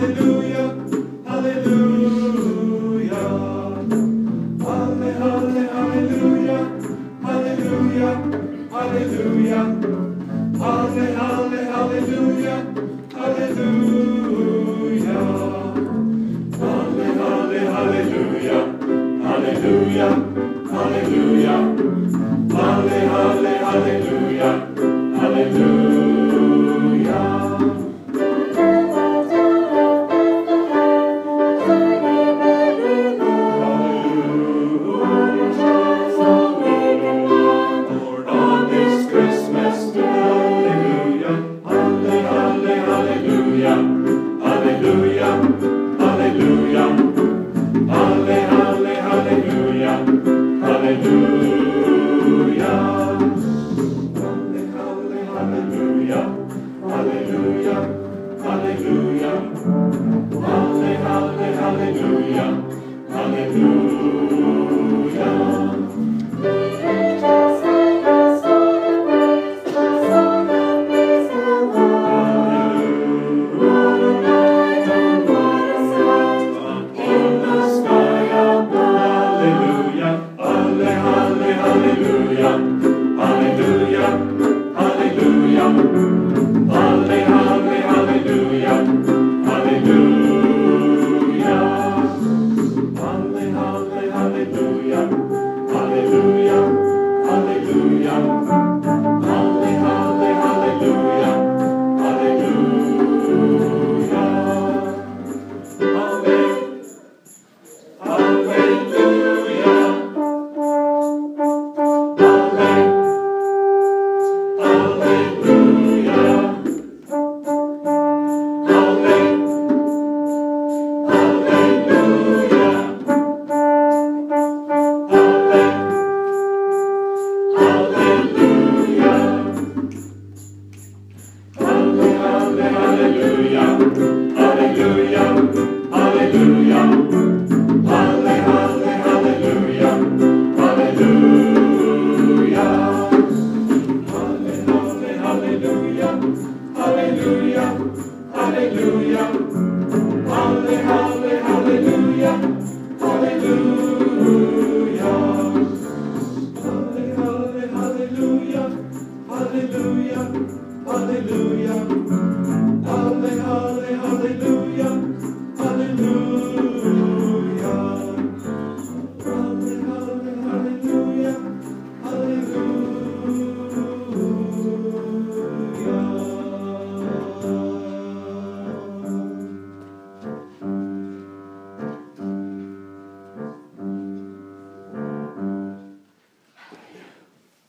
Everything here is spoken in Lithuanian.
hallelujah, hallelujah. Halle, halle, hallelujah, hallelujah, hallelujah. Halle, halle, hallelujah, hallelujah. Halle, halle, hallelujah, hallelujah, hallelujah. Halle, halle, hallelujah, hallelujah. Lord, on this Christmas day, hallelujah, halle, hallelujah, hallelujah, hallelujah. Halle, halle, hallelujah, hallelujah. Halle, halle, hallelujah, hallelujah, hallelujah. Halle, halle, hallelujah, hallelujah. Hallelujah, hallelujah, halle, halle, hallelujah.